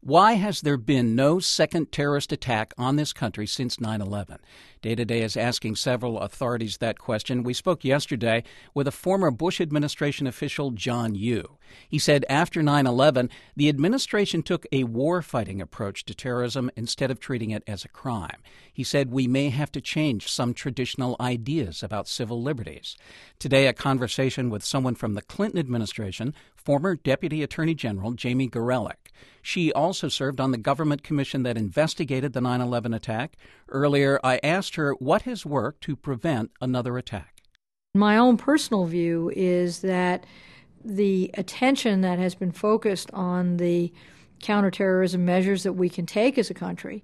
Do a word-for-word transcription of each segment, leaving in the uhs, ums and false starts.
Why has there been no second terrorist attack on this country since nine eleven? Day Today is asking several authorities that question. We spoke yesterday with a former Bush administration official, John Yoo. He said after nine eleven, the administration took a war-fighting approach to terrorism instead of treating it as a crime. He said we may have to change some traditional ideas about civil liberties. Today, a conversation with someone from the Clinton administration, former Deputy Attorney General Jamie Gorelick. She also served on the government commission that investigated the nine eleven attack. Earlier, I asked her what has worked to prevent another attack. My own personal view is that the attention that has been focused on the counterterrorism measures that we can take as a country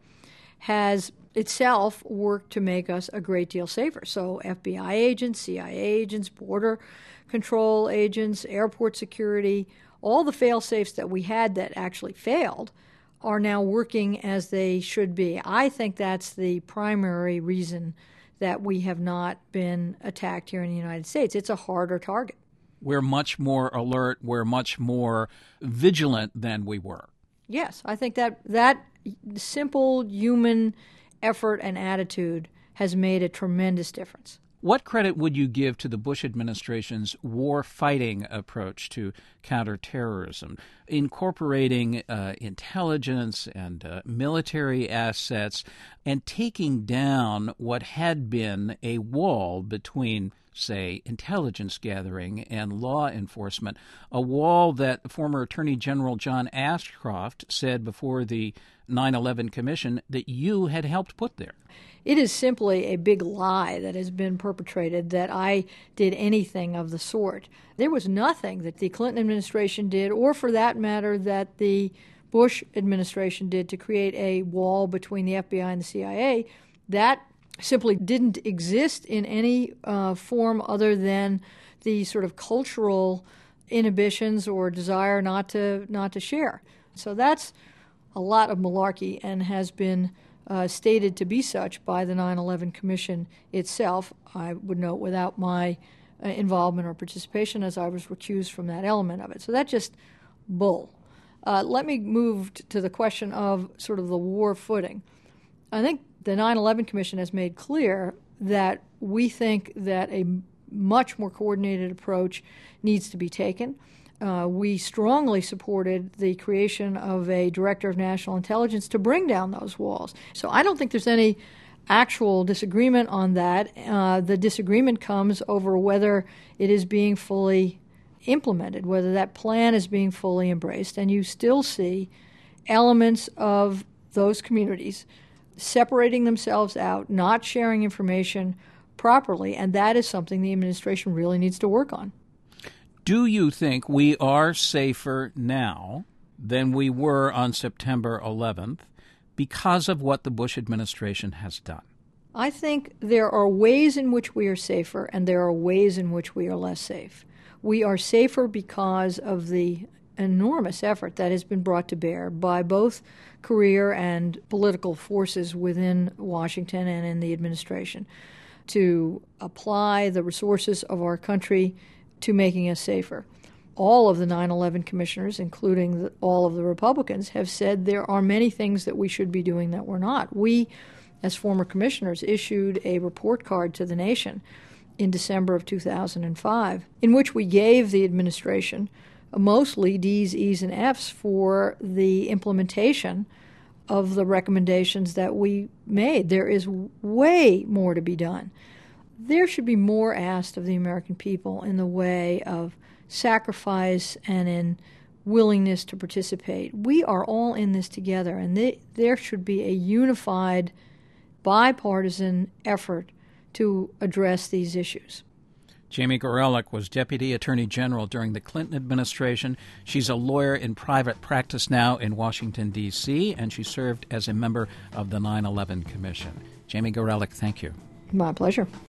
has itself worked to make us a great deal safer. So F B I agents, C I A agents, border control agents, airport security, all the fail-safes that we had that actually failed are now working as they should be. I think that's the primary reason that we have not been attacked here in the United States. It's a harder target. We're much more alert. We're much more vigilant than we were. Yes, I think that that simple human effort and attitude has made a tremendous difference. What credit would you give to the Bush administration's war-fighting approach to counterterrorism, incorporating uh, intelligence and uh, military assets and taking down what had been a wall between, say, intelligence gathering and law enforcement, a wall that former Attorney General John Ashcroft said before the nine eleven Commission that you had helped put there? It is simply a big lie that has been perpetrated that I did anything of the sort. There was nothing that the Clinton administration did, or for that matter, that the Bush administration did to create a wall between the F B I and the C I A. That simply didn't exist in any uh, form other than the sort of cultural inhibitions or desire not to not to share. So that's a lot of malarkey and has been Uh, stated to be such by the nine eleven Commission itself. I would note without my uh, involvement or participation, as I was recused from that element of it. So that's just bull. Uh, let me move t- to the question of sort of the war footing. I think the nine eleven Commission has made clear that we think that a much more coordinated approach needs to be taken. Uh, we strongly supported the creation of a Director of National Intelligence to bring down those walls. So I don't think there's any actual disagreement on that. Uh, the disagreement comes over whether it is being fully implemented, whether that plan is being fully embraced. And you still see elements of those communities separating themselves out, not sharing information properly, and that is something the administration really needs to work on. Do you think we are safer now than we were on September eleventh because of what the Bush administration has done? I think there are ways in which we are safer, and there are ways in which we are less safe. We are safer because of the enormous effort that has been brought to bear by both career and political forces within Washington and in the administration to apply the resources of our country to making us safer. All of the nine eleven commissioners, including the, all of the Republicans, have said there are many things that we should be doing that we're not. We, as former commissioners, issued a report card to the nation in December of two thousand five, in which we gave the administration mostly D's, E's, and F's for the implementation of the recommendations that we made. There is way more to be done. There should be more asked of the American people in the way of sacrifice and in willingness to participate. We are all in this together, and they, there should be a unified, bipartisan effort to address these issues. Jamie Gorelick was Deputy Attorney General during the Clinton administration. She's a lawyer in private practice now in Washington, D C, and she served as a member of the nine eleven Commission. Jamie Gorelick, thank you. My pleasure.